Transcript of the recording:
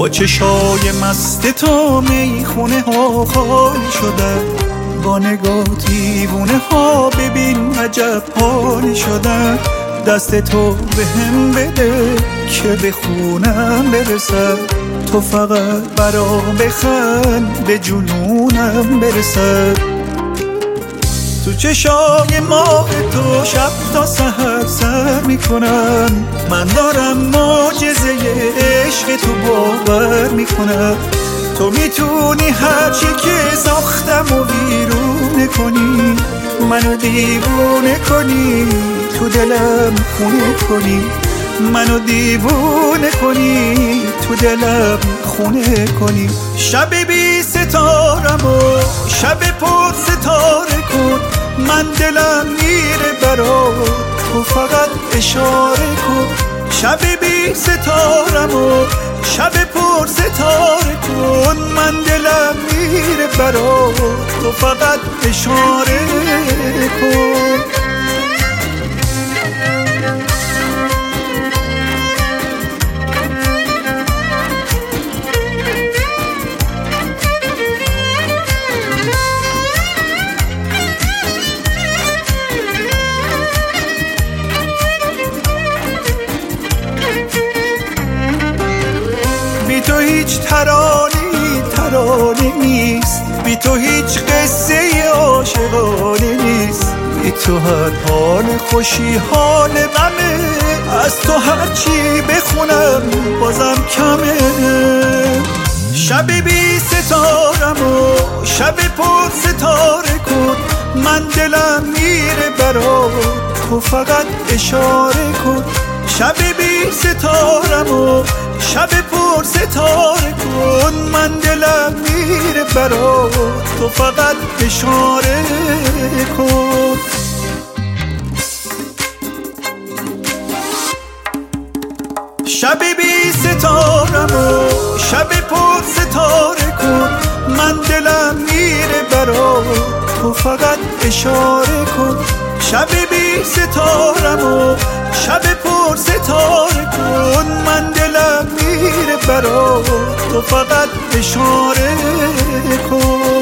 با چشای مست تو میخونه ها خالی شده، با نگاه دیوونه ها ببین عجب حالی شده. دست تو به هم بده که به خونم برسه، تو فقط برا بخند به جنونم برسه. تو چشای ماه تو شب تا سحر سر میکنم، من دارم معجزه عشق تو باور میکنم. تو میتونی هرچی که ساختم و ویرونه کنی، منو دیوونه کنی، تو دلم خونه کنی. منو دیوونه کنی، تو دلم خونه کنی. شب بی ستارم و شب پر ستاره کن، من دلم میره برات، تو فقط اشاره کن. شب بی ستارم و شب پر ستاره کن، من دلم میره برات، تو فقط اشاره کن. بی تو هیچ ترانه نیست، بی تو هیچ قصه عاشقانه نیست. بی تو هر حال خوشی حال غمه، از تو هرچی بخونم بازم کمه. شب بی ستارم و شب پر ستاره کن، من دلم میره برات، تو فقط اشاره کن. شب بی ستارم و شب پر ستاره کن، من دلم میره برات، تو فقط اشاره کن. شب بی ستارم و شب پر ستاره کن، من دلم میره برات، تو فقط اشاره کن. شب بی ستارم و شب پر ستاره کن، من دلم میره برات، تو فقط اشاره کن.